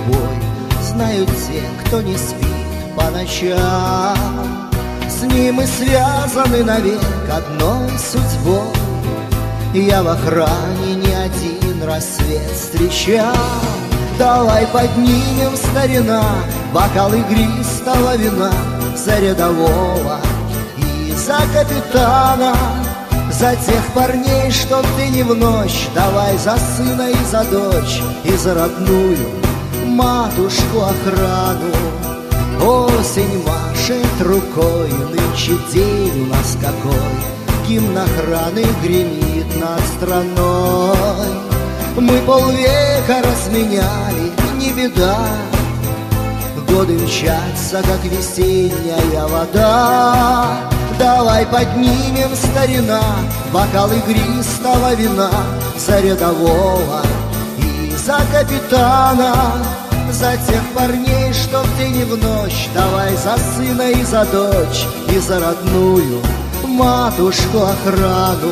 любой знают те, кто не спит по ночам. С ним мы связаны навек одной судьбой. Я в охране не один рассвет встречал. Давай поднимем, старина, бокал игристого вина за рядового и за капитана, за тех парней, что в день и в ночь. Давай за сына и за дочь, и за родную матушку охрану. Осень машет рукой, нынче день у нас какой, гимн охраны гремит над страной. Мы полвека разменяли, не беда, годы мчатся, как весенняя вода. Давай поднимем, старина, бокал игристого вина за рядового и за капитана, за тех парней, что в день и в ночь. Давай за сына и за дочь, и за родную матушку охрану.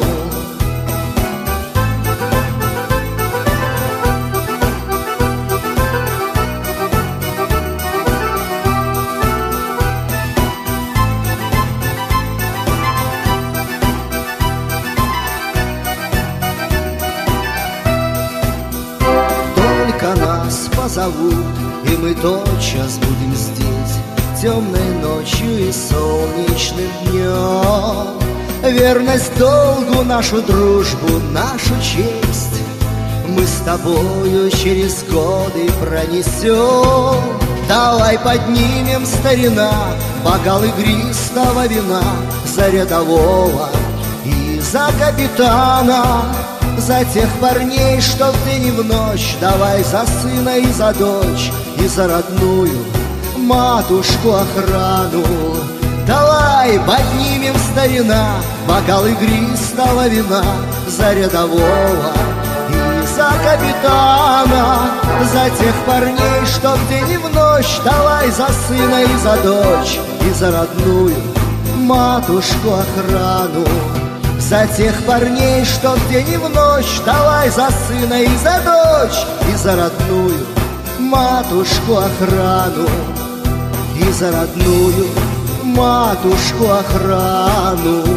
Нас позовут, и мы тотчас будем здесь, темной ночью и солнечным днем. Верность долгу, нашу дружбу, нашу честь мы с тобою через годы пронесем. Давай поднимем, старина, бокал игристого вина за рядового и за капитана, за тех парней, что в день и в ночь. Давай за сына и за дочь, и за родную матушку охрану. Давай поднимем, старина, бокал игристого вина за рядового и за капитана, за тех парней, что в день и в ночь. Давай за сына и за дочь, и за родную матушку охрану. За тех парней, что в день и в ночь. Давай за сына и за дочь, и за родную матушку охрану, и за родную матушку охрану.